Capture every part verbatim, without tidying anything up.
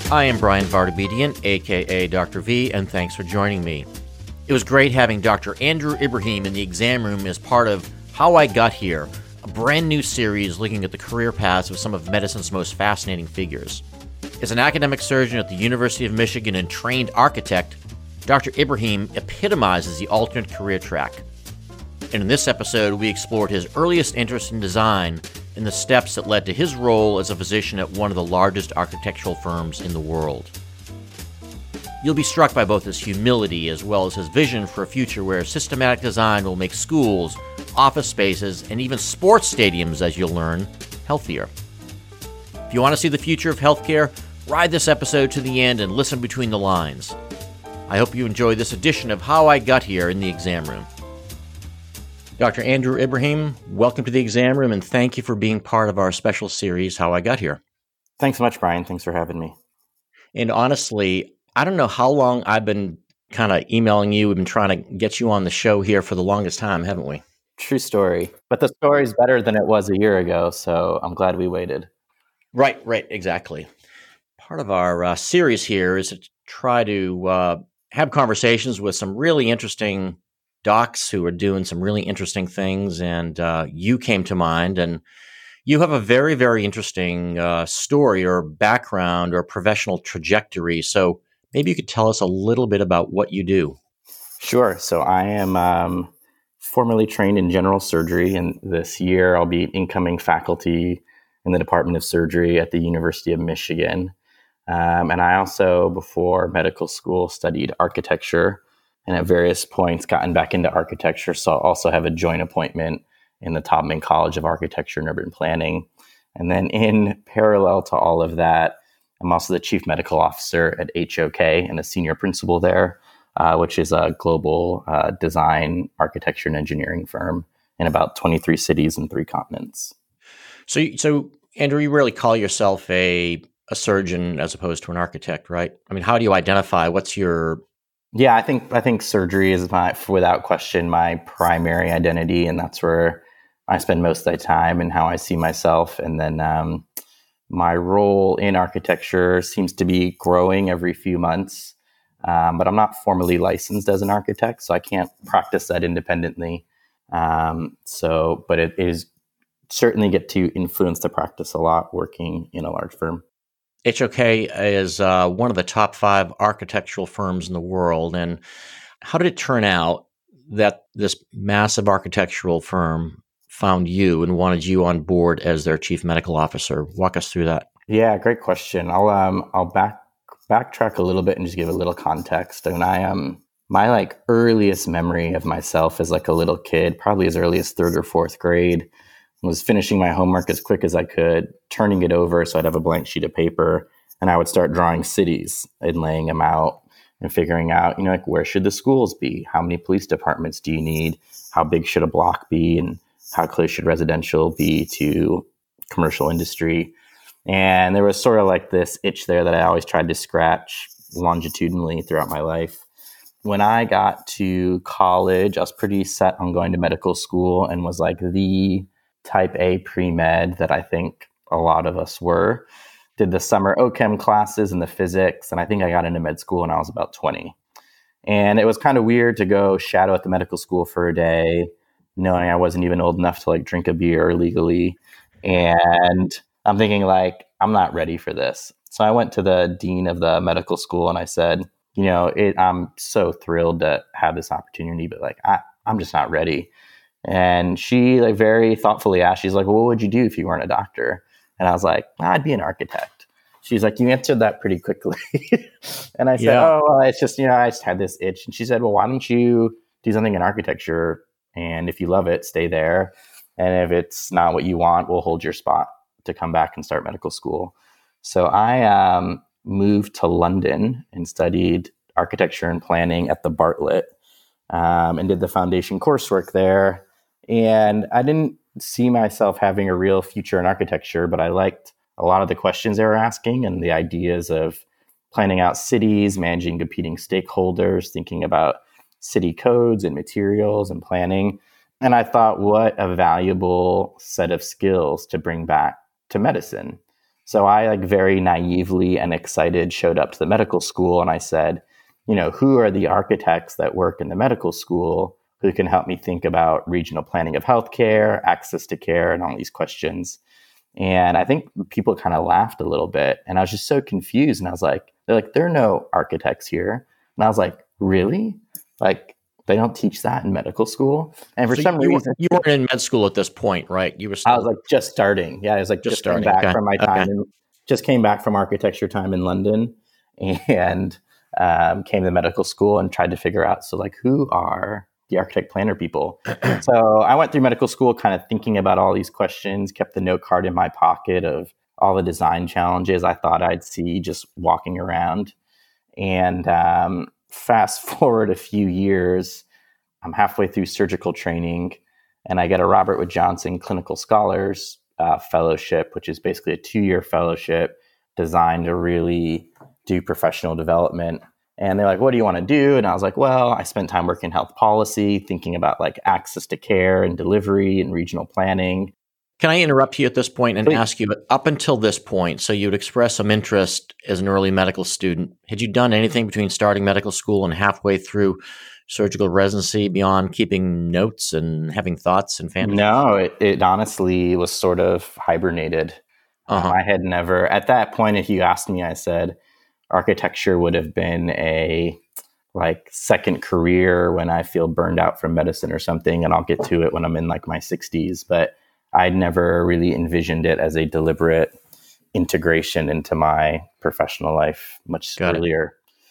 I am Brian Vardabedian, aka Doctor V, and thanks for joining me. It was great having Doctor Andrew Ibrahim in the exam room as part of How I Got Here, a brand new series looking at the career paths of some of medicine's most fascinating figures. As an academic surgeon at the University of Michigan and trained architect, Doctor Ibrahim epitomizes the alternate career track. And in this episode, we explored his earliest interest in design and the steps that led to his role as a physician at one of the largest architectural firms in the world. You'll be struck by both his humility as well as his vision for a future where systematic design will make schools, office spaces, and even sports stadiums, as you'll learn, healthier. If you want to see the future of healthcare, ride this episode to the end and listen between the lines. I hope you enjoy this edition of How I Got Here in the Exam Room. Doctor Andrew Ibrahim, welcome to the exam room, and thank you for being part of our special series, How I Got Here. Thanks so much, Brian. Thanks for having me. And honestly, I don't know how long I've been kind of emailing you. We've been trying to get you on the show here for the longest time, haven't we? True story. But the story's better than it was a year ago, so I'm glad we waited. Right, right, exactly. Part of our uh, series here is to try to uh, have conversations with some really interesting docs who are doing some really interesting things, and uh, you came to mind, and you have a very, very interesting uh, story or background or professional trajectory. So maybe you could tell us a little bit about what you do. Sure. So I am um, formerly trained in general surgery, and this year I'll be incoming faculty in the Department of Surgery at the University of Michigan. Um, and I also, before medical school, studied architecture, and at various points gotten back into architecture. So I also have a joint appointment in the Taubman College of Architecture and Urban Planning. And then in parallel to all of that, I'm also the chief medical officer at H O K and a senior principal there, uh, which is a global uh, design, architecture, and engineering firm in about twenty-three cities and three continents. So, so Andrew, you really call yourself a, a surgeon as opposed to an architect, right? I mean, how do you identify? What's your Yeah, I think I think surgery is my, without question, my primary identity, and that's where I spend most of my time and how I see myself. And then um, my role in architecture seems to be growing every few months, um, but I'm not formally licensed as an architect, so I can't practice that independently. Um, so, but it is certainly get to influence the practice a lot working in a large firm. H O K is uh, one of the top five architectural firms in the world. And how did it turn out that this massive architectural firm found you and wanted you on board as their chief medical officer? Walk us through that. Yeah, great question. I'll um I'll back backtrack a little bit and just give a little context. And I um my like earliest memory of myself as like a little kid, probably as early as third or fourth grade, was finishing my homework as quick as I could, turning it over so I'd have a blank sheet of paper, and I would start drawing cities and laying them out and figuring out, you know, like, where should the schools be? How many police departments do you need? How big should a block be? And how close should residential be to commercial industry? And there was sort of like this itch there that I always tried to scratch longitudinally throughout my life. When I got to college, I was pretty set on going to medical school and was like the type A pre-med that I think a lot of us were. Did the summer O Chem classes and the physics, and I think I got into med school when I was about twenty. And it was kind of weird to go shadow at the medical school for a day, knowing I wasn't even old enough to like drink a beer legally. And I'm thinking like, I'm not ready for this. So I went to the dean of the medical school and I said, you know, it, I'm so thrilled to have this opportunity, but like, I, I'm just not ready. And she like very thoughtfully asked, she's like, well, what would you do if you weren't a doctor? And I was like, I'd be an architect. She's like, you answered that pretty quickly. And I said, yeah. oh, well, it's just, you know, I just had this itch. And she said, well, why don't you do something in architecture? And if you love it, stay there. And if it's not what you want, we'll hold your spot to come back and start medical school. So I um, moved to London and studied architecture and planning at the Bartlett um, and did the foundation coursework there. And I didn't see myself having a real future in architecture, but I liked a lot of the questions they were asking and the ideas of planning out cities, managing competing stakeholders, thinking about city codes and materials and planning. And I thought, what a valuable set of skills to bring back to medicine. So I like very naively and excited showed up to the medical school and I said, you know, who are the architects that work in the medical school who can help me think about regional planning of healthcare, access to care, and all these questions? And I think people kind of laughed a little bit. And I was just so confused. And I was like, they're like, there are no architects here. And I was like, really? Like, they don't teach that in medical school? And for so some you, reason, you weren't in med school at this point, right? You were still, I was like just starting. Yeah, I was like just, just just starting. back Okay. from my time okay. in, just came back from architecture time in London and um, came to medical school and tried to figure out, so like, who are the architect planner people? So I went through medical school kind of thinking about all these questions, kept the note card in my pocket of all the design challenges I thought I'd see just walking around. And um, fast forward a few years, I'm halfway through surgical training and I get a Robert Wood Johnson Clinical Scholars uh, Fellowship, which is basically a two-year fellowship designed to really do professional development. And they're like, what do you want to do? And I was like, well, I spent time working in health policy, thinking about like access to care and delivery and regional planning. Can I interrupt you at this point and Please. ask you, up until this point, so you would express some interest as an early medical student, had you done anything between starting medical school and halfway through surgical residency beyond keeping notes and having thoughts and fantasies? No, it, it honestly was sort of hibernated. Uh-huh. Um, I had never, at that point, if you asked me, I said architecture would have been a like second career when I feel burned out from medicine or something, and I'll get to it when I'm in like my sixties. But I'd never really envisioned it as a deliberate integration into my professional life much Got earlier.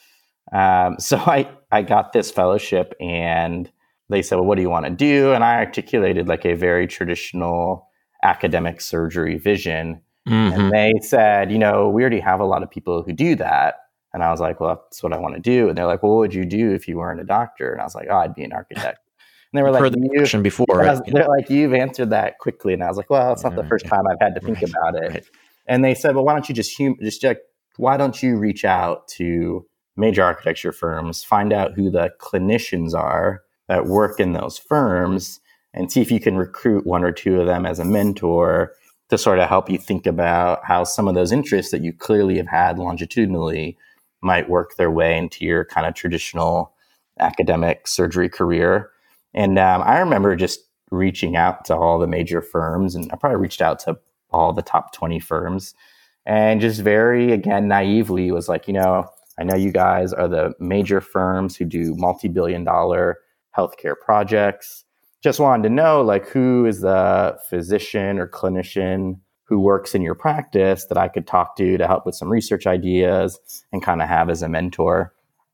Um, so I, I got this fellowship and they said, well, what do you want to do? And I articulated like a very traditional academic surgery vision. Mm-hmm. And they said, you know, we already have a lot of people who do that. And I was like, well, that's what I want to do. And they're like, well, what would you do if you weren't a doctor? And I was like, oh, I'd be an architect. And they were I've like, heard the question before. Right? Was, they're like, you've answered that quickly. And I was like, well, it's not yeah, the first yeah. time I've had to think right, about it. Right. And they said, well, why don't you just, hum- just like, why don't you reach out to major architecture firms, find out who the clinicians are that work in those firms, and see if you can recruit one or two of them as a mentor to sort of help you think about how some of those interests that you clearly have had longitudinally might work their way into your kind of traditional academic surgery career. And um, I remember just reaching out to all the major firms, and I probably reached out to all the top twenty firms, and just very, again, naively was like, you know, I know you guys are the major firms who do multi-billion dollar healthcare projects. Just wanted to know, like, who is the physician or clinician who works in your practice that I could talk to to help with some research ideas and kind of have as a mentor.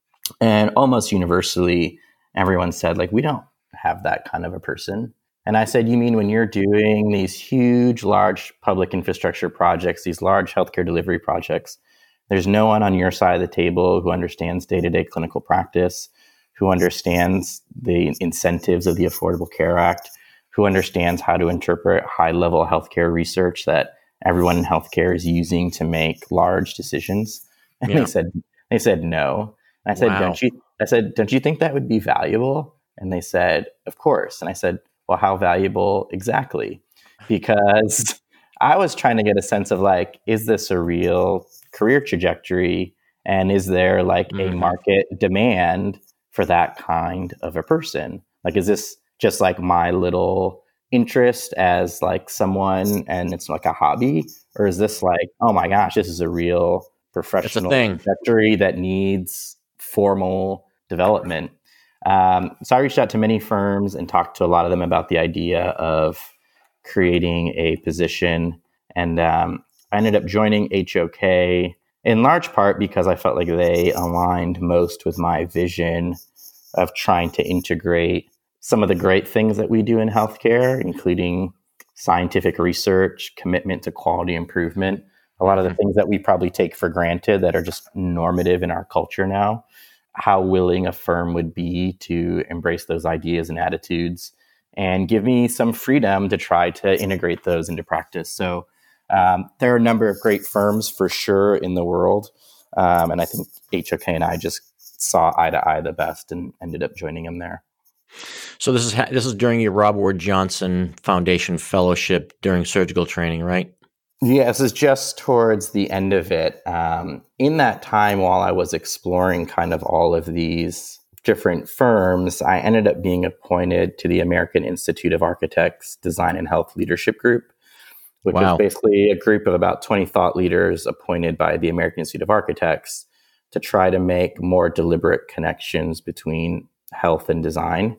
And almost universally, everyone said, like, we don't have that kind of a person. And I said, you mean when you're doing these huge, large public infrastructure projects, these large healthcare delivery projects, there's no one on your side of the table who understands day-to-day clinical practice, who understands the incentives of the Affordable Care Act, who understands how to interpret high-level healthcare research that everyone in healthcare is using to make large decisions. And yeah. they said, they said no. And I said, wow. don't you? I said, don't you think that would be valuable? And they said, of course. And I said, well, how valuable exactly? Because I was trying to get a sense of like, is this a real career trajectory? And is there like mm-hmm. a market demand for that kind of a person? Like, is this just like my little interest as like someone and it's like a hobby? Or is this like, oh my gosh, this is a real professional trajectory that needs formal development? Um, so I reached out to many firms and talked to a lot of them about the idea of creating a position. And um, I ended up joining H O K in large part because I felt like they aligned most with my vision of trying to integrate some of the great things that we do in healthcare, including scientific research, commitment to quality improvement, a lot of the things that we probably take for granted that are just normative in our culture now, how willing a firm would be to embrace those ideas and attitudes and give me some freedom to try to integrate those into practice. So um, there are a number of great firms for sure in the world. Um, and I think H O K and I just saw eye to eye the best and ended up joining them there. So this is ha- this is during your Robert Wood Johnson Foundation Fellowship during surgical training, right? Yeah, this is just towards the end of it. Um, in that time, while I was exploring kind of all of these different firms, I ended up being appointed to the American Institute of Architects Design and Health Leadership Group, which is Wow. basically a group of about twenty thought leaders appointed by the American Institute of Architects to try to make more deliberate connections between health and design.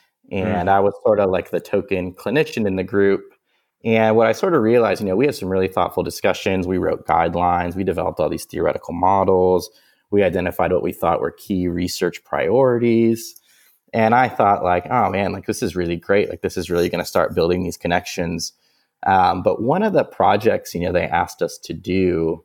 And Mm. I was sort of like the token clinician in the group. And what I sort of realized, you know, we had some really thoughtful discussions. We wrote guidelines. We developed all these theoretical models. We identified what we thought were key research priorities. And I thought like, oh man, like this is really great. Like this is really going to start building these connections. Um, but one of the projects, you know, they asked us to do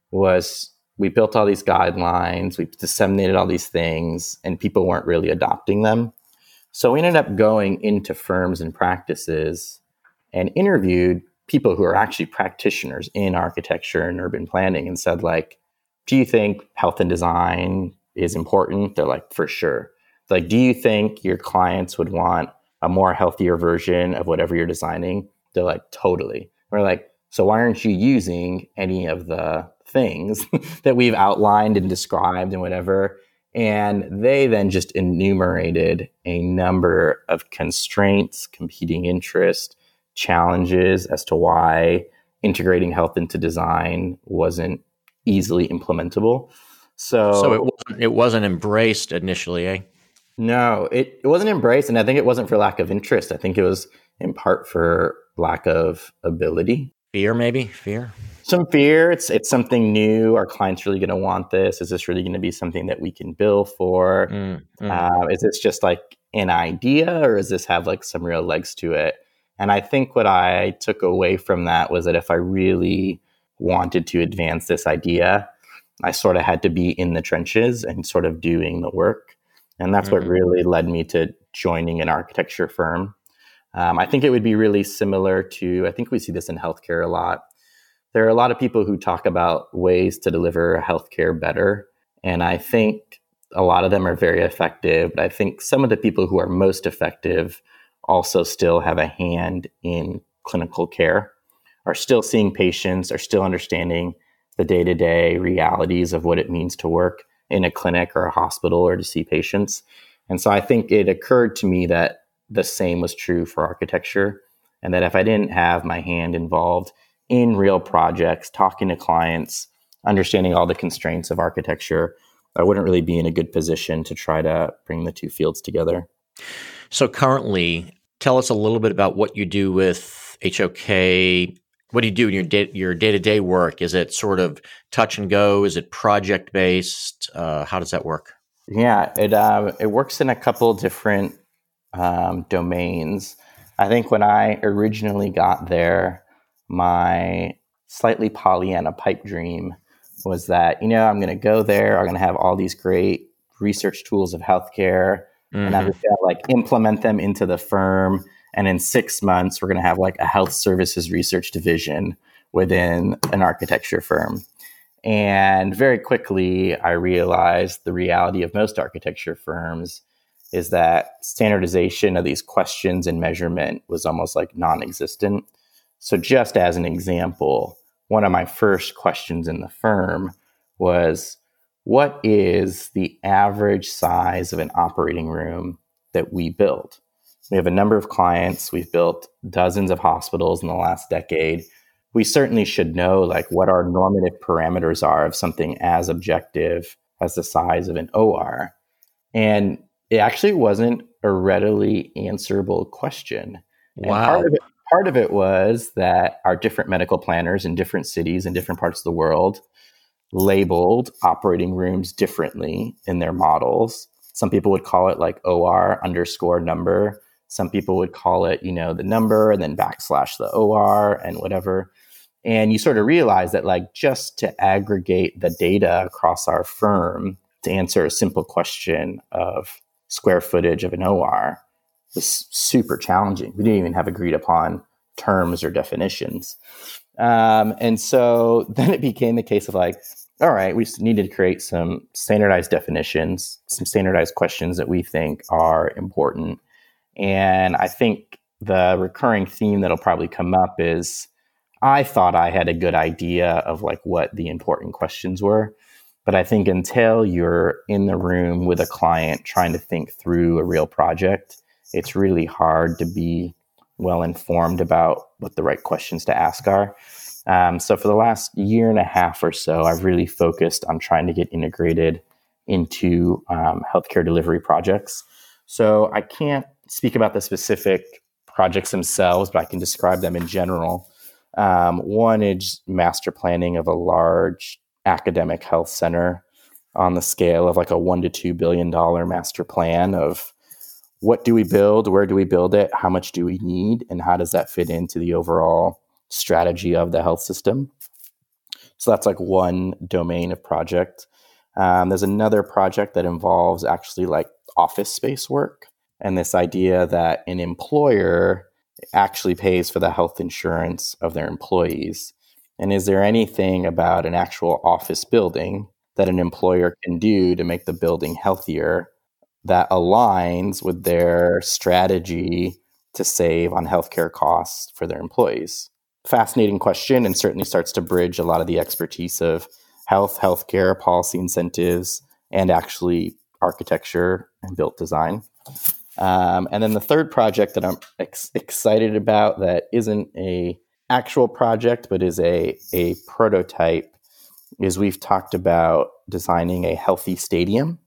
was we built all these guidelines, we disseminated all these things, and people weren't really adopting them. So we ended up going into firms and practices and interviewed people who are actually practitioners in architecture and urban planning and said, like, do you think health and design is important? They're like, for sure. Like, do you think your clients would want a more healthier version of whatever you're designing? They're like, totally. We're like, so why aren't you using any of the things that we've outlined and described and whatever? And they then just enumerated a number of constraints, competing interests, challenges as to why integrating health into design wasn't easily implementable. So, So it wasn't, it wasn't embraced initially, eh? no, it, it wasn't embraced. And I think it wasn't for lack of interest. I think it was in part for lack of ability. Fear, maybe? Fear? Some fear. It's it's something new. Our clients really going to want this? Is this really going to be something that we can bill for? Mm, mm. Uh, is this just like an idea, or does this have like some real legs to it? And I think what I took away from that was that if I really wanted to advance this idea, I sort of had to be in the trenches and sort of doing the work. And that's Mm-hmm. what really led me to joining an architecture firm. Um, I think it would be really similar to, I think we see this in healthcare a lot. There are a lot of people who talk about ways to deliver healthcare better. And I think a lot of them are very effective. But I think some of the people who are most effective also still have a hand in clinical care, are still seeing patients, are still understanding the day-to-day realities of what it means to work in a clinic or a hospital or to see patients. And so I think it occurred to me that the same was true for architecture, and that if I didn't have my hand involved in real projects, talking to clients, understanding all the constraints of architecture, I wouldn't really be in a good position to try to bring the two fields together. So currently, tell us a little bit about what you do with H O K. What do you do in your day, your day-to-day work? Is it sort of touch and go? Is it project-based? Uh, how does that work? Yeah, it uh, it works in a couple different um, domains. I think when I originally got there, my slightly Pollyanna pipe dream was that, you know, I'm going to go there, I'm going to have all these great research tools of healthcare, mm-hmm. and I'm just going to like implement them into the firm. And in six months, we're going to have like a health services research division within an architecture firm. And very quickly, I realized the reality of most architecture firms is that standardization of these questions and measurement was almost like non-existent. So just as an example, one of my first questions in the firm was, what is the average size of an operating room that we build? We have a number of clients. We've built dozens of hospitals in the last decade. We certainly should know like what our normative parameters are of something as objective as the size of an O R. And it actually wasn't a readily answerable question. Wow. And part of it, part of it was that our different medical planners in different cities and different parts of the world labeled operating rooms differently in their models. Some people would call it like O R underscore number. Some people would call it, you know, the number and then backslash the O R and whatever. And you sort of realize that like just to aggregate the data across our firm to answer a simple question of square footage of an O R was super challenging. We didn't even have agreed upon terms or definitions. Um, and so then it became the case of like, all right, we needed to create some standardized definitions, some standardized questions that we think are important. And I think the recurring theme that'll probably come up is I thought I had a good idea of like what the important questions were. But I think until you're in the room with a client trying to think through a real project, it's really hard to be well informed about what the right questions to ask are. Um, so for the last year and a half or so, I've really focused on trying to get integrated into um, healthcare delivery projects. So I can't speak about the specific projects themselves, but I can describe them in general. Um, one is master planning of a large academic health center on the scale of like a one to two billion dollar master plan of what do we build, where do we build it, how much do we need, and how does that fit into the overall strategy of the health system. So that's like one domain of project. Um, there's another project that involves actually like office space work and this idea that an employer actually pays for the health insurance of their employees. And is there anything about an actual office building that an employer can do to make the building healthier that aligns with their strategy to save on healthcare costs for their employees? Fascinating question, and certainly starts to bridge a lot of the expertise of health, healthcare, policy incentives, and actually architecture and built design. Um, and then the third project that I'm ex- excited about that isn't a actual project, but is a, a prototype, is we've talked about designing a healthy stadium.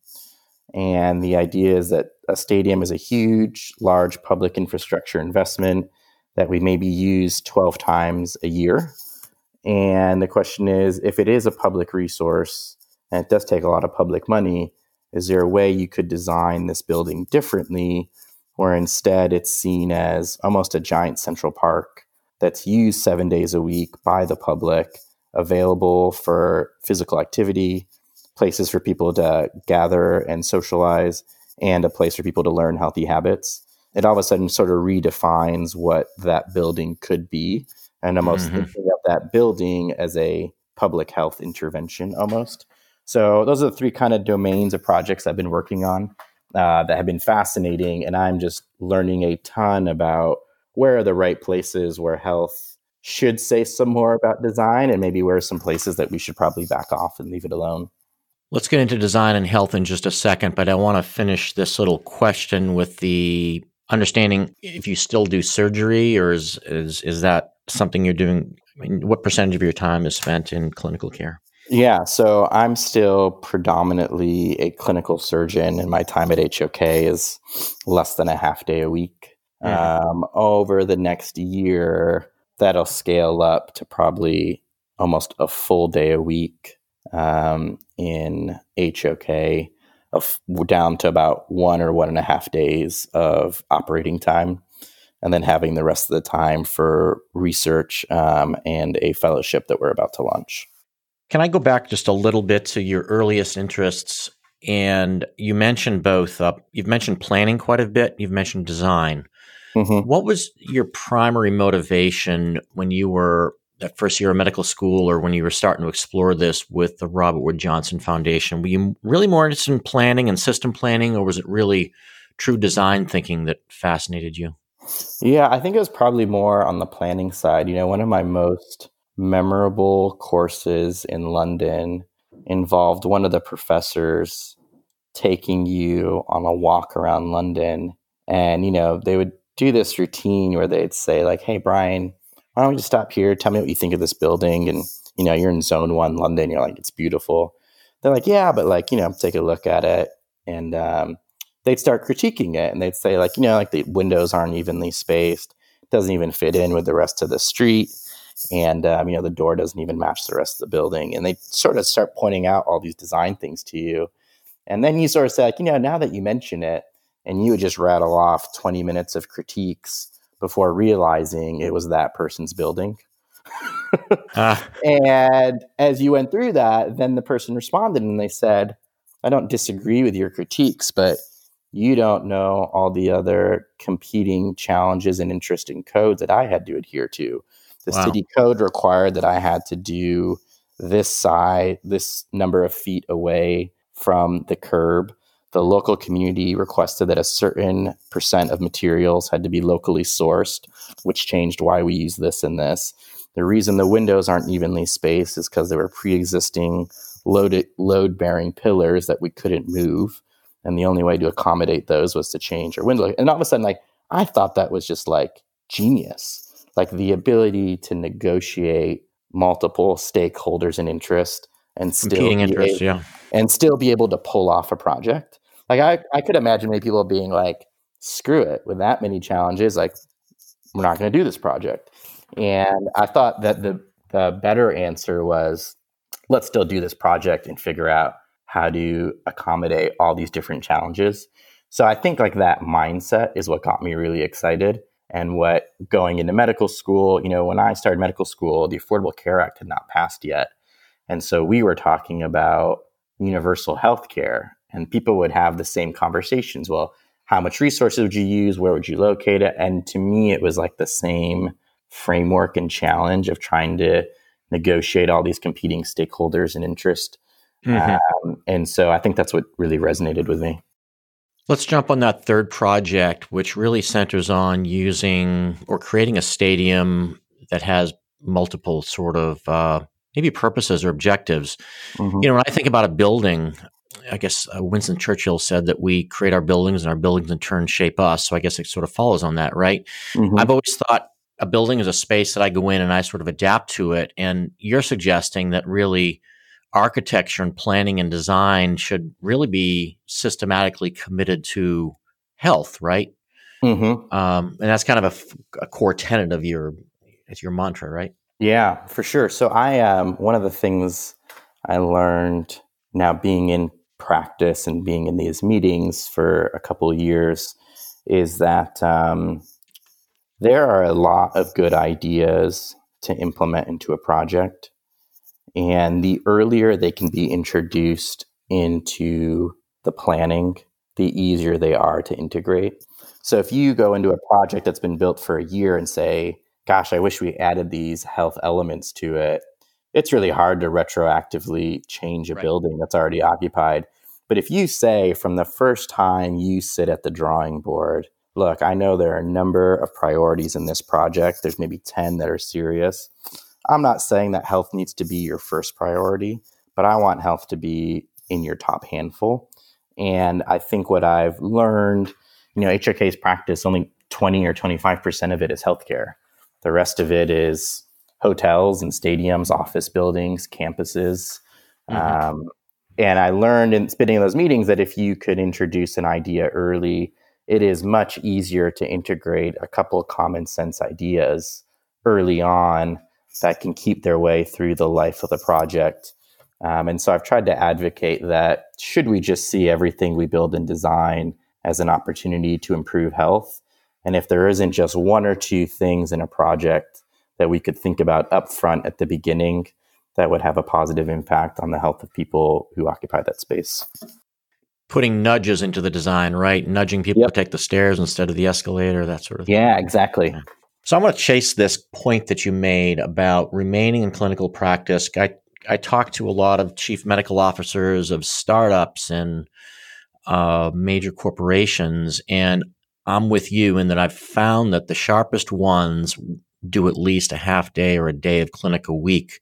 And the idea is that a stadium is a huge, large public infrastructure investment that we maybe use twelve times a year. And the question is, if it is a public resource, and it does take a lot of public money, is there a way you could design this building differently, where instead it's seen as almost a giant central park that's used seven days a week by the public, available for physical activity, places for people to gather and socialize, and a place for people to learn healthy habits? It all of a sudden sort of redefines what that building could be, and almost mm-hmm. thinking of that building as a public health intervention almost. So those are the three kind of domains of projects I've been working on uh, that have been fascinating. And I'm just learning a ton about where are the right places where health should say some more about design, and maybe where are some places that we should probably back off and leave it alone. Let's get into design and health in just a second, but I want to finish this little question with the understanding if you still do surgery, or is is, is that something you're doing? I mean, what percentage of your time is spent in clinical care? Yeah, so I'm still predominantly a clinical surgeon, and my time at H O K is less than a half day a week. Mm-hmm. Um, over the next year, that'll scale up to probably almost a full day a week um, in H O K, of, down to about one or one and a half days of operating time, and then having the rest of the time for research um, and a fellowship that we're about to launch. Can I go back just a little bit to your earliest interests? And you mentioned both. Uh, you've mentioned planning quite a bit. You've mentioned design. Mm-hmm. What was your primary motivation when you were at first year of medical school, or when you were starting to explore this with the Robert Wood Johnson Foundation? Were you really more interested in planning and system planning, or was it really true design thinking that fascinated you? Yeah, I think it was probably more on the planning side. You know, one of my most memorable courses in London involved one of the professors taking you on a walk around London. And, you know, they would do this routine where they'd say like, hey, Brian, why don't we just stop here? Tell me what you think of this building. And, you know, you're in zone one, London. You're like, it's beautiful. They're like, yeah, but like, you know, take a look at it. And um, they'd start critiquing it. And they'd say like, you know, like the windows aren't evenly spaced. It doesn't even fit in with the rest of the street. And, um, you know, the door doesn't even match the rest of the building. And they sort of start pointing out all these design things to you. And then you sort of say, like, you know, now that you mention it, and you would just rattle off twenty minutes of critiques before realizing it was that person's building. ah. And as you went through that, then the person responded and they said, I don't disagree with your critiques, but you don't know all the other competing challenges and interesting codes that I had to adhere to. The wow. city code required that I had to do this side, this number of feet away from the curb. The local community requested that a certain percent of materials had to be locally sourced, which changed why we use this and this. The reason the windows aren't evenly spaced is because they were pre-existing load load-bearing pillars that we couldn't move. And the only way to accommodate those was to change our window. And all of a sudden, like, I thought that was just like genius, like the ability to negotiate multiple stakeholders and interest and still Competing be interests, able, yeah. and still be able to pull off a project. Like I, I could imagine many people being like, screw it, with that many challenges, like, we're not going to do this project. And I thought that the, the better answer was, let's still do this project and figure out how to accommodate all these different challenges. So I think like that mindset is what got me really excited. And what going into medical school, you know, when I started medical school, the Affordable Care Act had not passed yet. And so we were talking about universal health care, and people would have the same conversations. Well, how much resources would you use? Where would you locate it? And to me, it was like the same framework and challenge of trying to negotiate all these competing stakeholders and interest. Mm-hmm. Um, and so I think that's what really resonated with me. Let's jump on that third project, which really centers on using or creating a stadium that has multiple sort of uh, maybe purposes or objectives. Mm-hmm. You know, when I think about a building, I guess uh, Winston Churchill said that we create our buildings and our buildings in turn shape us. So I guess it sort of follows on that, right? Mm-hmm. I've always thought a building is a space that I go in and I sort of adapt to it. And you're suggesting that really architecture and planning and design should really be systematically committed to health, right? Mm-hmm. Um, and that's kind of a, a core tenet of your, it's your mantra, right? Yeah, for sure. So I, um, one of the things I learned now being in practice and being in these meetings for a couple of years is that um, there are a lot of good ideas to implement into a project. And the earlier they can be introduced into the planning, the easier they are to integrate. So if you go into a project that's been built for a year and say, gosh, I wish we added these health elements to it, it's really hard to retroactively change a right. building that's already occupied. But if you say from the first time you sit at the drawing board, look, I know there are a number of priorities in this project. There's maybe ten that are serious. I'm not saying that health needs to be your first priority, but I want health to be in your top handful. And I think what I've learned, you know, H R K's practice, only twenty or twenty-five percent of it is healthcare. The rest of it is hotels and stadiums, office buildings, campuses. Mm-hmm. Um, and I learned in spending in those meetings that if you could introduce an idea early, it is much easier to integrate a couple of common sense ideas early on that can keep their way through the life of the project. Um, and so I've tried to advocate that should we just see everything we build and design as an opportunity to improve health? And if there isn't just one or two things in a project that we could think about upfront at the beginning that would have a positive impact on the health of people who occupy that space. Putting nudges into the design, right? Nudging people yep. to take the stairs instead of the escalator, that sort of thing. Yeah, exactly. Yeah. So I want to chase this point that you made about remaining in clinical practice. I, I talked to a lot of chief medical officers of startups and uh, major corporations, and I'm with you in that I've found that the sharpest ones do at least a half day or a day of clinic a week.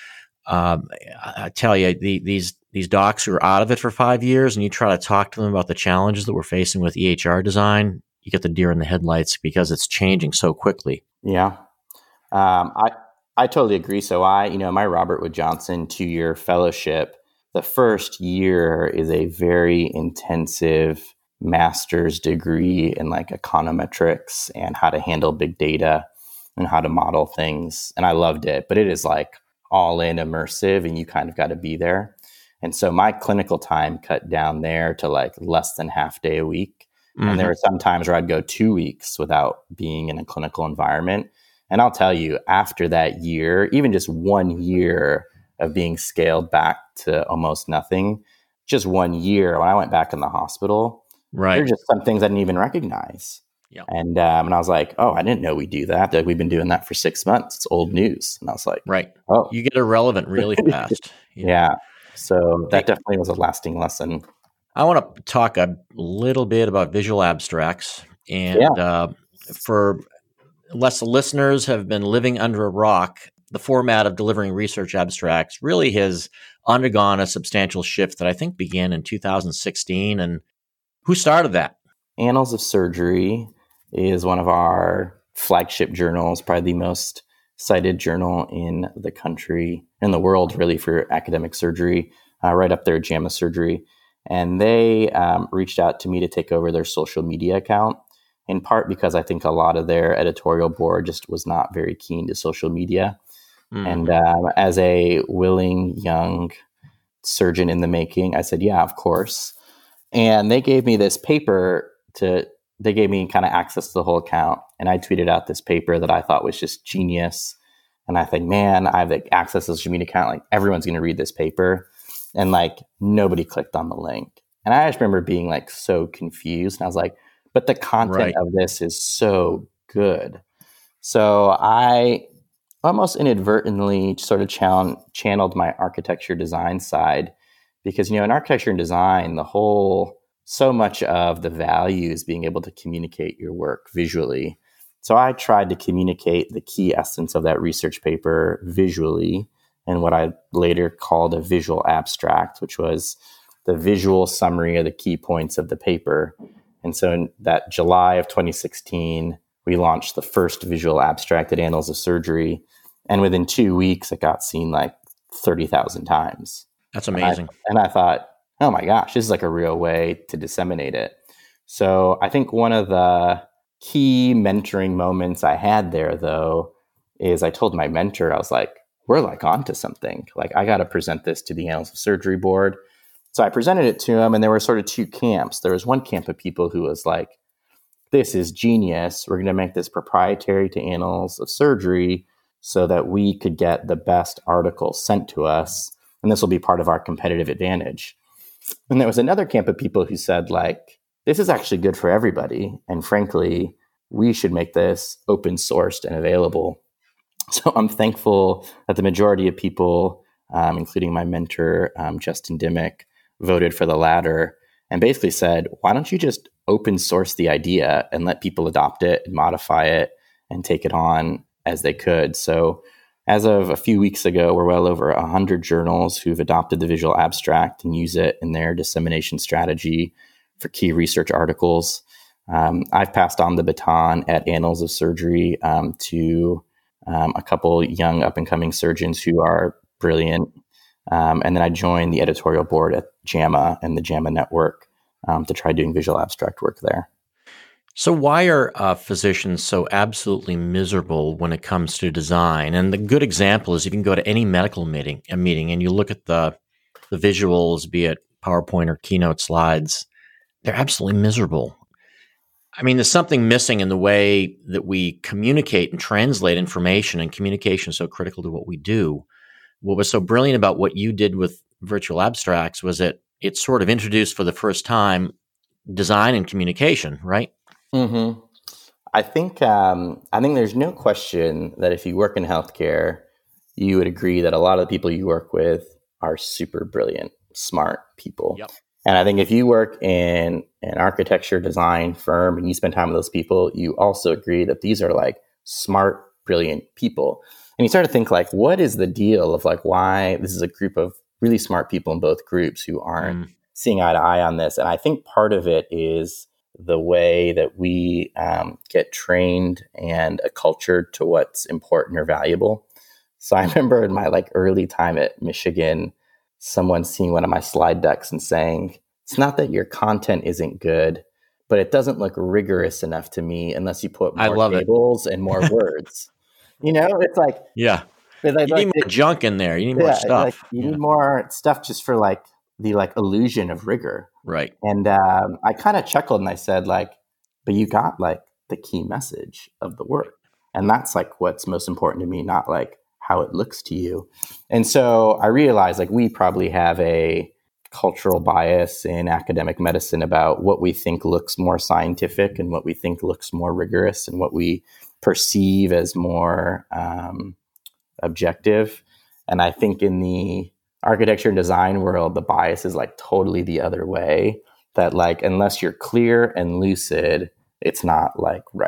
Um, I, I tell you, the, these these docs who are out of it for five years, and you try to talk to them about the challenges that we're facing with E H R design, you get the deer in the headlights because it's changing so quickly. Yeah, um, I I totally agree. So I, you know, my Robert Wood Johnson two-year fellowship, the first year is a very intensive master's degree in like econometrics and how to handle big data and how to model things. And I loved it, but it is like all in immersive and you kind of got to be there. And so my clinical time cut down there to like less than half day a week. Mm-hmm. And there were some times where I'd go two weeks without being in a clinical environment. And I'll tell you, after that year, even just one year of being scaled back to almost nothing, just one year, when I went back in the hospital, right. there were just some things I didn't even recognize. Yep. And um, and I was like, oh, I didn't know we do that. Like, we've been doing that for six months. It's old news. And I was like, right. Oh, you get irrelevant really fast. Yeah. yeah. So that definitely was a lasting lesson. I want to talk a little bit about visual abstracts. And yeah. uh, for less listeners have been living under a rock, the format of delivering research abstracts really has undergone a substantial shift that I think began in two thousand sixteen. And who started that? Annals of Surgery is one of our flagship journals, probably the most cited journal in the country, in the world, really, for academic surgery, uh, right up there at JAMA Surgery. And they um, reached out to me to take over their social media account, in part because I think a lot of their editorial board just was not very keen to social media. Mm. And um, as a willing young surgeon in the making, I said, yeah, of course. And they gave me this paper to, they gave me kind of access to the whole account. And I tweeted out this paper that I thought was just genius. And I think, man, I have like access to the social media account. Like everyone's going to read this paper. And like nobody clicked on the link. And I just remember being like so confused. And I was like, but the content right. of this is so good. So I almost inadvertently sort of chan- channeled my architecture design side because, you know, in architecture and design, the whole, so much of the value is being able to communicate your work visually. So I tried to communicate the key essence of that research paper visually in what I later called a visual abstract, which was the visual summary of the key points of the paper. And so in that July of twenty sixteen, we launched the first visual abstract at Annals of Surgery. And within two weeks, it got seen like thirty thousand times. That's amazing. And I, and I thought, oh my gosh, this is like a real way to disseminate it. So I think one of the key mentoring moments I had there, though, is I told my mentor, I was like, we're like onto something. Like, I got to present this to the Annals of Surgery board. So I presented it to him, and there were sort of two camps. There was one camp of people who was like, this is genius. We're going to make this proprietary to Annals of Surgery so that we could get the best articles sent to us. And this will be part of our competitive advantage. And there was another camp of people who said, like, this is actually good for everybody. And frankly, we should make this open sourced and available. So I'm thankful that the majority of people, um, including my mentor, um, Justin Dimmick, voted for the latter and basically said, why don't you just open source the idea and let people adopt it and modify it and take it on as they could. So as of a few weeks ago, we're well over one hundred journals who've adopted the visual abstract and use it in their dissemination strategy for key research articles. Um, I've passed on the baton at Annals of Surgery um, to um, a couple young up-and-coming surgeons who are brilliant. Um, and then I joined the editorial board at JAMA and the JAMA network um, to try doing visual abstract work there. So why are uh, physicians so absolutely miserable when it comes to design? And the good example is you can go to any medical meeting, a meeting and you look at the the visuals, be it PowerPoint or keynote slides, they're absolutely miserable. I mean, there's something missing in the way that we communicate and translate information, and communication is so critical to what we do. What was so brilliant about what you did with virtual abstracts was that it sort of introduced for the first time design and communication, right? Mm-hmm. I think um, I think there's no question that if you work in healthcare, you would agree that a lot of the people you work with are super brilliant, smart people. Yep. And I think if you work in an architecture design firm and you spend time with those people, you also agree that these are like smart, brilliant people. And you start to think like, what is the deal of like why this is a group of really smart people in both groups who aren't mm. seeing eye to eye on this? And I think part of it is the way that we um, get trained and accultured to what's important or valuable. So I remember in my like early time at Michigan, someone seeing one of my slide decks and saying, it's not that your content isn't good, but it doesn't look rigorous enough to me unless you put more tables and more words. You know, it's like, yeah, it's like, you need like, more junk in there. You need yeah, more stuff. Like, you yeah. need more stuff just for like the like illusion of rigor. Right. And um, I kind of chuckled and I said like, but you got like the key message of the work. And that's like what's most important to me, not like how it looks to you. And so I realized like we probably have a cultural bias in academic medicine about what we think looks more scientific and what we think looks more rigorous and what we perceive as more um, objective. And I think in the architecture and design world, the bias is like totally the other way, that like, unless you're clear and lucid, it's not like right.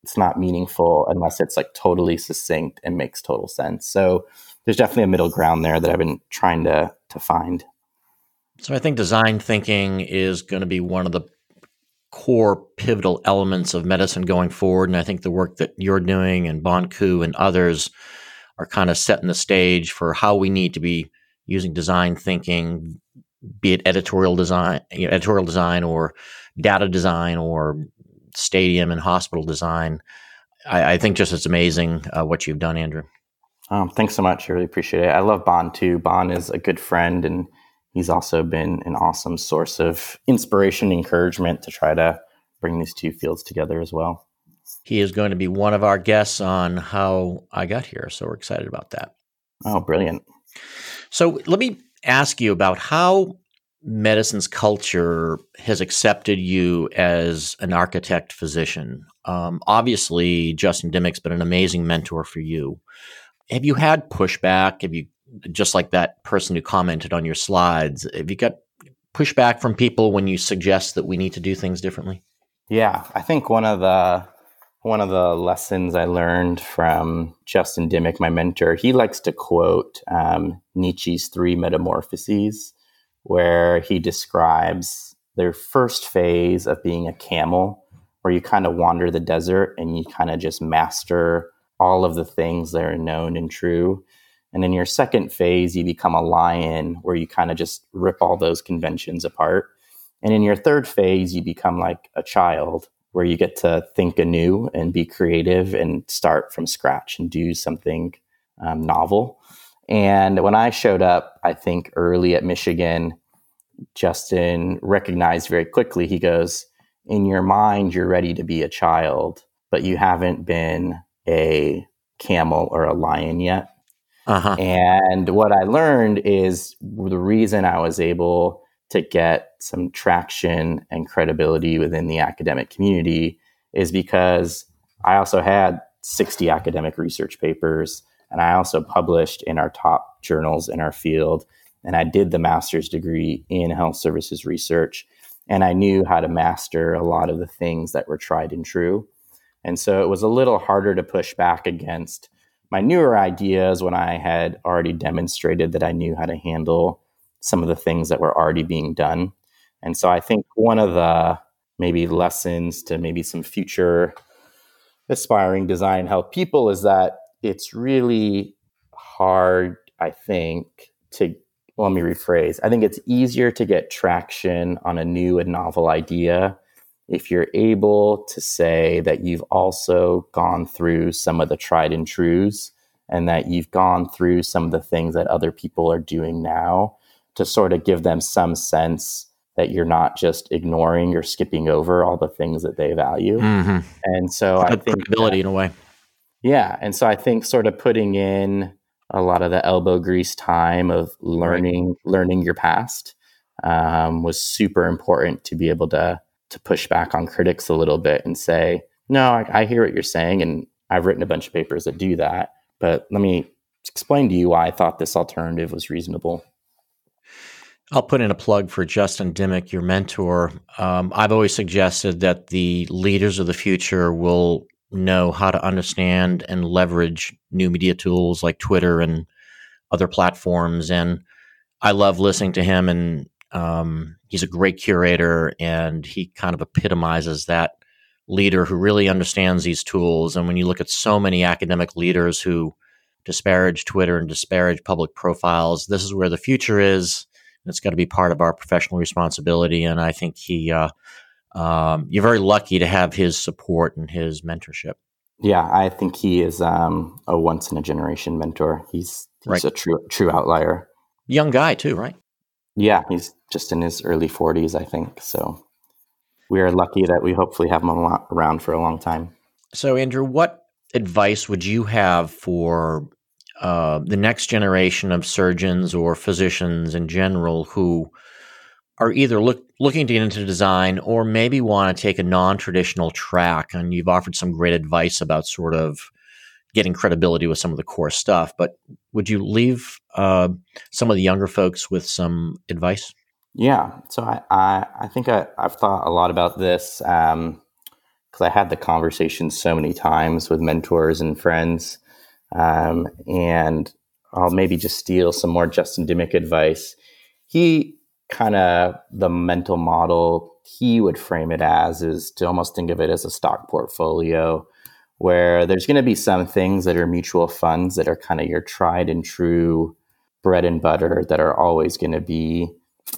it's not meaningful unless it's like totally succinct and makes total sense. So there's definitely a middle ground there that I've been trying to to find. So I think design thinking is going to be one of the core pivotal elements of medicine going forward. And I think the work that you're doing and Bon Ku and others are kind of setting the stage for how we need to be using design thinking, be it editorial design, you know, editorial design or data design or stadium and hospital design. I, I think just it's amazing uh, what you've done, Andrew. Um, thanks so much. I really appreciate it. I love Bon too. Bon is a good friend, and he's also been an awesome source of inspiration and encouragement to try to bring these two fields together as well. He is going to be one of our guests on How I Got Here, so we're excited about that. Oh, brilliant. So let me ask you about how medicine's culture has accepted you as an architect physician. Um, obviously, Justin Dimick's been an amazing mentor for you. Have you had pushback? Have you, just like that person who commented on your slides, have you got pushback from people when you suggest that we need to do things differently? Yeah, I think one of the one of the lessons I learned from Justin Dimick, my mentor, he likes to quote um, Nietzsche's three metamorphoses, where he describes their first phase of being a camel, where you kind of wander the desert and you kind of just master all of the things that are known and true. And in your second phase, you become a lion, where you kind of just rip all those conventions apart. And in your third phase, you become like a child, where you get to think anew and be creative and start from scratch and do something um, novel. And when I showed up, I think early at Michigan, Justin recognized very quickly, he goes, in your mind, you're ready to be a child, but you haven't been a camel or a lion yet. Uh-huh. And what I learned is the reason I was able to get some traction and credibility within the academic community is because I also had sixty academic research papers, and I also published in our top journals in our field. And I did the master's degree in health services research, and I knew how to master a lot of the things that were tried and true. And so it was a little harder to push back against my newer ideas when I had already demonstrated that I knew how to handle some of the things that were already being done. And so I think one of the maybe lessons to maybe some future aspiring design health people is that it's really hard, I think, to, well, let me rephrase. I think it's easier to get traction on a new and novel idea if you're able to say that you've also gone through some of the tried and trues, and that you've gone through some of the things that other people are doing now, to sort of give them some sense that you're not just ignoring or skipping over all the things that they value. Mm-hmm. And so I think credibility in a way. Yeah. And so I think sort of putting in a lot of the elbow grease time of learning, right. learning your past um, was super important to be able to to push back on critics a little bit and say, no, I, I hear what you're saying. And I've written a bunch of papers that do that, but let me explain to you why I thought this alternative was reasonable. I'll put in a plug for Justin Dimick, your mentor. Um, I've always suggested that the leaders of the future will know how to understand and leverage new media tools like Twitter and other platforms. And I love listening to him, and um, he's a great curator, and he kind of epitomizes that leader who really understands these tools. And when you look at so many academic leaders who disparage Twitter and disparage public profiles, this is where the future is. It's got to be part of our professional responsibility. And I think he, uh, um, you're very lucky to have his support and his mentorship. Yeah, I think he is um, a once in a generation mentor. He's, he's right. a true true outlier. Young guy too, right? Yeah, he's just in his early forties, I think. So we are lucky that we hopefully have him around for a long time. So, Andrew, what advice would you have for Uh, the next generation of surgeons or physicians in general who are either look, looking to get into design or maybe want to take a non-traditional track? And you've offered some great advice about sort of getting credibility with some of the core stuff, but would you leave uh, some of the younger folks with some advice? Yeah. So I, I, I think I, I've thought a lot about this. Um, a because I had the conversation so many times with mentors and friends. Um, and I'll maybe just steal some more Justin Dimick advice. He kind of, the mental model he would frame it as is to almost think of it as a stock portfolio, where there's going to be some things that are mutual funds that are kind of your tried and true bread and butter that are always going to be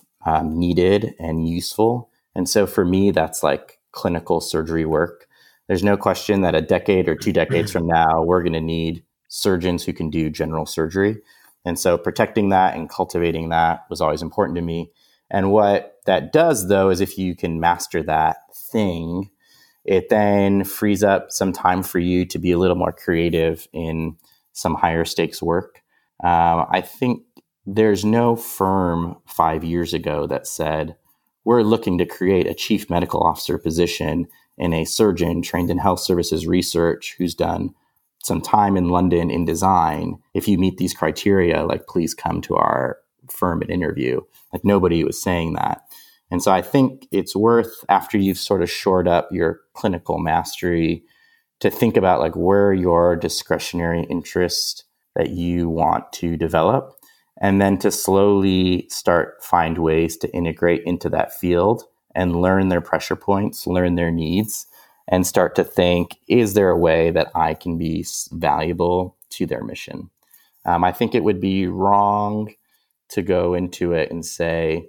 um, needed and useful. And so for me, that's like clinical surgery work. There's no question that a decade or two decades from now, we're going to need surgeons who can do general surgery. And so protecting that and cultivating that was always important to me. And what that does, though, is if you can master that thing, it then frees up some time for you to be a little more creative in some higher stakes work. Um, I think there's no firm five years ago that said, we're looking to create a chief medical officer position in a surgeon trained in health services research who's done some time in London in design. If you meet these criteria, like, please come to our firm and interview. Like, nobody was saying that. And so I think it's worth, after you've sort of shored up your clinical mastery, to think about like where your discretionary interest that you want to develop, and then to slowly start find ways to integrate into that field and learn their pressure points, learn their needs, and start to think, is there a way that I can be valuable to their mission? Um, I think it would be wrong to go into it and say,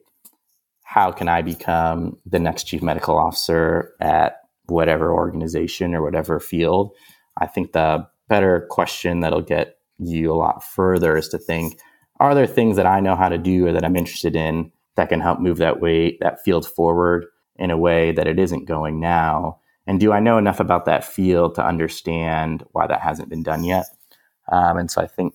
how can I become the next chief medical officer at whatever organization or whatever field? I think the better question that'll get you a lot further is to think, are there things that I know how to do or that I'm interested in that can help move that way, that field forward in a way that it isn't going now? And do I know enough about that field to understand why that hasn't been done yet? Um, and so I think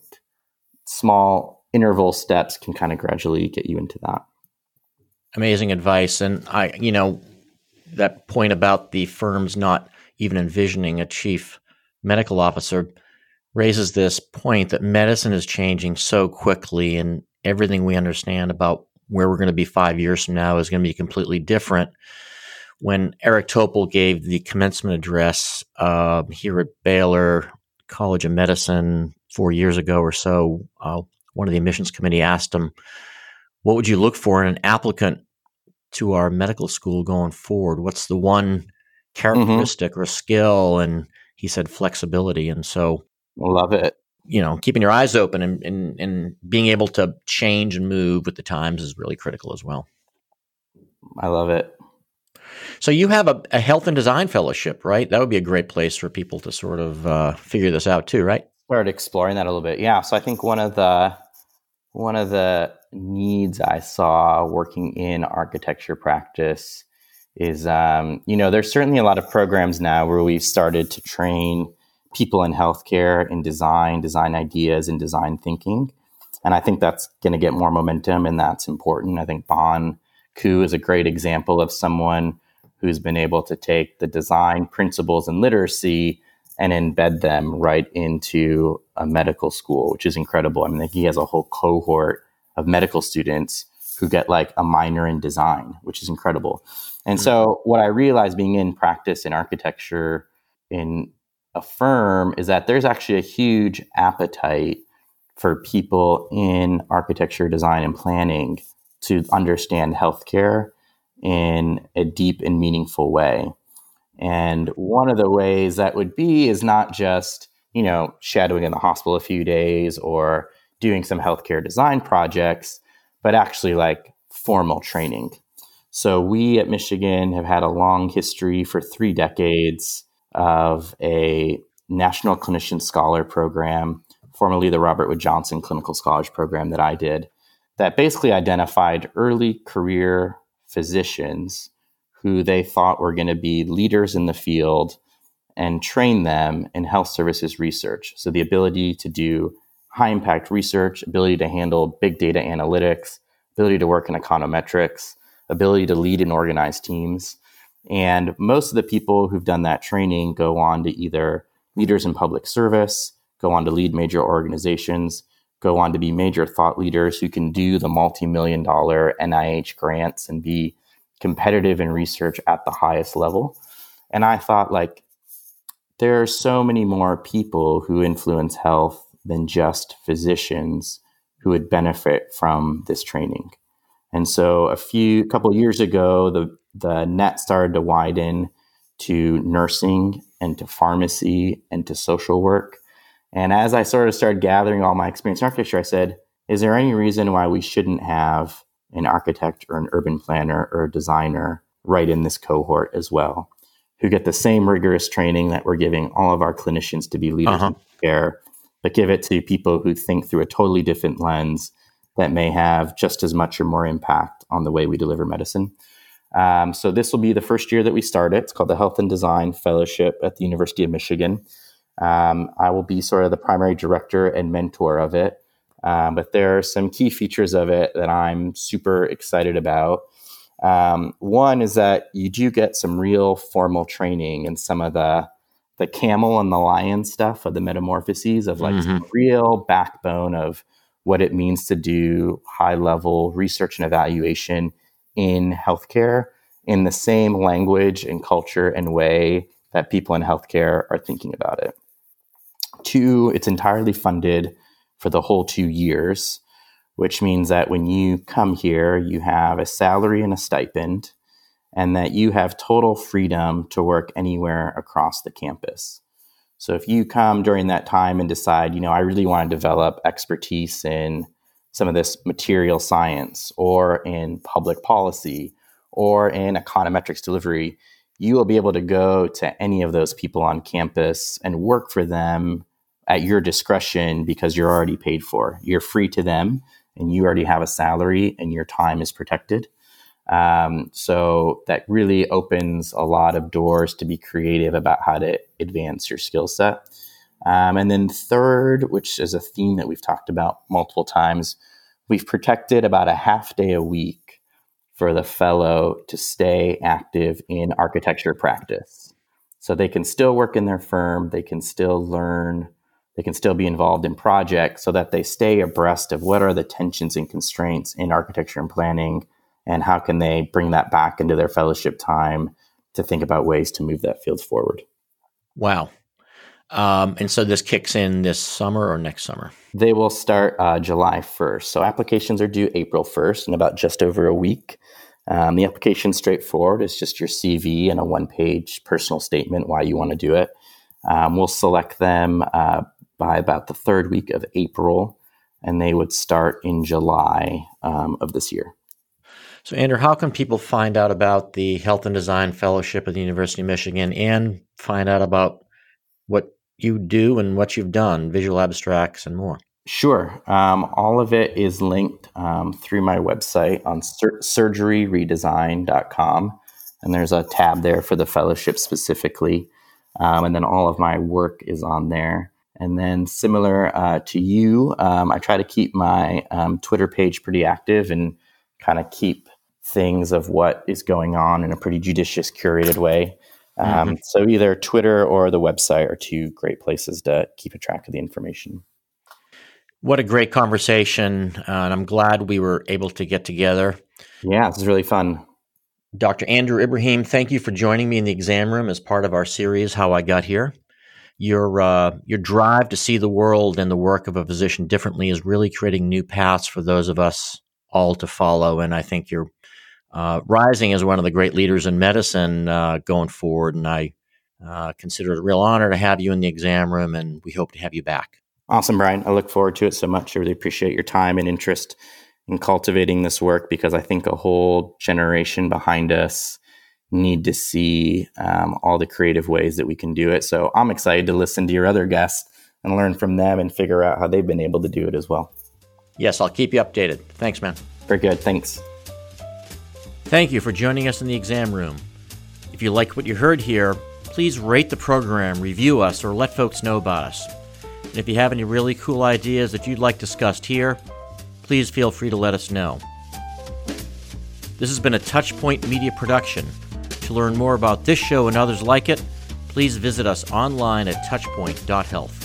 small interval steps can kind of gradually get you into that. Amazing advice. And I, you know, that point about the firms not even envisioning a chief medical officer raises this point that medicine is changing so quickly, and everything we understand about where we're going to be five years from now is going to be completely different. When Eric Topol gave the commencement address uh, here at Baylor College of Medicine four years ago or so, uh, one of the admissions committee asked him, what would you look for in an applicant to our medical school going forward? What's the one characteristic mm-hmm. or skill? And he said flexibility. And so, love it. You know, keeping your eyes open and, and, and being able to change and move with the times is really critical as well. I love it. So you have a, a health and design fellowship, right? That would be a great place for people to sort of uh, figure this out too, right? Start exploring that a little bit. Yeah. So I think one of the one of the needs I saw working in architecture practice is, um, you know, there's certainly a lot of programs now where we've started to train people in healthcare in design, design ideas, and design thinking. And I think that's going to get more momentum, and that's important. I think Bon Ku is a great example of someone who's been able to take the design principles and literacy and embed them right into a medical school, which is incredible. I mean, he has a whole cohort of medical students who get like a minor in design, which is incredible. And mm-hmm. so what I realized being in practice in architecture in a firm is that there's actually a huge appetite for people in architecture, design, and planning to understand healthcare in a deep and meaningful way. And one of the ways that would be is not just, you know, shadowing in the hospital a few days or doing some healthcare design projects, but actually like formal training. So we at Michigan have had a long history for three decades of a National Clinician Scholar Program, formerly the Robert Wood Johnson Clinical Scholars Program that I did, that basically identified early career physicians who they thought were going to be leaders in the field and train them in health services research. So the ability to do high impact research, ability to handle big data analytics, ability to work in econometrics, ability to lead and organize teams. And most of the people who've done that training go on to either leaders in public service, go on to lead major organizations, go on to be major thought leaders who can do the multi-million dollar N I H grants and be competitive in research at the highest level. And I thought, like, there are so many more people who influence health than just physicians who would benefit from this training. And so a few couple of years ago, the, the net started to widen to nursing and to pharmacy and to social work. And as I sort of started gathering all my experience in architecture, I said, is there any reason why we shouldn't have an architect or an urban planner or a designer right in this cohort as well, who get the same rigorous training that we're giving all of our clinicians to be leaders uh-huh. in care, but give it to people who think through a totally different lens that may have just as much or more impact on the way we deliver medicine. Um, so this will be the first year that we start it. It's called the Health and Design Fellowship at the University of Michigan. Um, I will be sort of the primary director and mentor of it. Um, but there are some key features of it that I'm super excited about. Um, one is that you do get some real formal training in some of the the camel and the lion stuff of the metamorphoses of like mm-hmm. some real backbone of what it means to do high level research and evaluation in healthcare in the same language and culture and way that people in healthcare are thinking about it. Two, it's entirely funded for the whole two years, which means that when you come here, you have a salary and a stipend, and that you have total freedom to work anywhere across the campus. So if you come during that time and decide, you know, I really want to develop expertise in some of this material science or in public policy or in econometrics delivery, you will be able to go to any of those people on campus and work for them at your discretion because you're already paid for. You're free to them and you already have a salary and your time is protected. Um, so that really opens a lot of doors to be creative about how to advance your skill set. Um, and then third, which is a theme that we've talked about multiple times, we've protected about a half day a week for the fellow to stay active in architecture practice. So they can still work in their firm, they can still learn, they can still be involved in projects so that they stay abreast of what are the tensions and constraints in architecture and planning, and how can they bring that back into their fellowship time to think about ways to move that field forward. Wow. Um, and so this kicks in this summer or next summer? They will start uh, July first. So applications are due April first in about just over a week. Um, the application's straightforward. It's just your C V and a one-page personal statement why you want to do it. Um, we'll select them uh, by about the third week of April, and they would start in July um, of this year. So, Andrew, how can people find out about the Health and Design Fellowship at the University of Michigan and find out about what you do and what you've done, visual abstracts and more? Sure. Um, all of it is linked um, through my website on sur- surgery redesign dot com. And there's a tab there for the fellowship specifically. Um, and then all of my work is on there. And then similar uh, to you, um, I try to keep my um, Twitter page pretty active and kind of keep things of what is going on in a pretty judicious, curated way. Um, mm-hmm. So either Twitter or the website are two great places to keep a track of the information. What a great conversation. Uh, and I'm glad we were able to get together. Yeah, this is really fun. Doctor Andrew Ibrahim, thank you for joining me in the exam room as part of our series, How I Got Here. Your uh, your drive to see the world and the work of a physician differently is really creating new paths for those of us all to follow. And I think you're uh, rising as one of the great leaders in medicine uh, going forward. And I uh, consider it a real honor to have you in the exam room, and we hope to have you back. Awesome, Brian. I look forward to it so much. I really appreciate your time and interest in cultivating this work, because I think a whole generation behind us need to see um, all the creative ways that we can do it. So I'm excited to listen to your other guests and learn from them and figure out how they've been able to do it as well. Yes, I'll keep you updated. Thanks, man. Very good. Thanks. Thank you for joining us in the exam room. If you like what you heard here, please rate the program, review us, or let folks know about us. And if you have any really cool ideas that you'd like discussed here, please feel free to let us know. This has been a Touchpoint Media production. To learn more about this show and others like it, please visit us online at touchpoint dot health.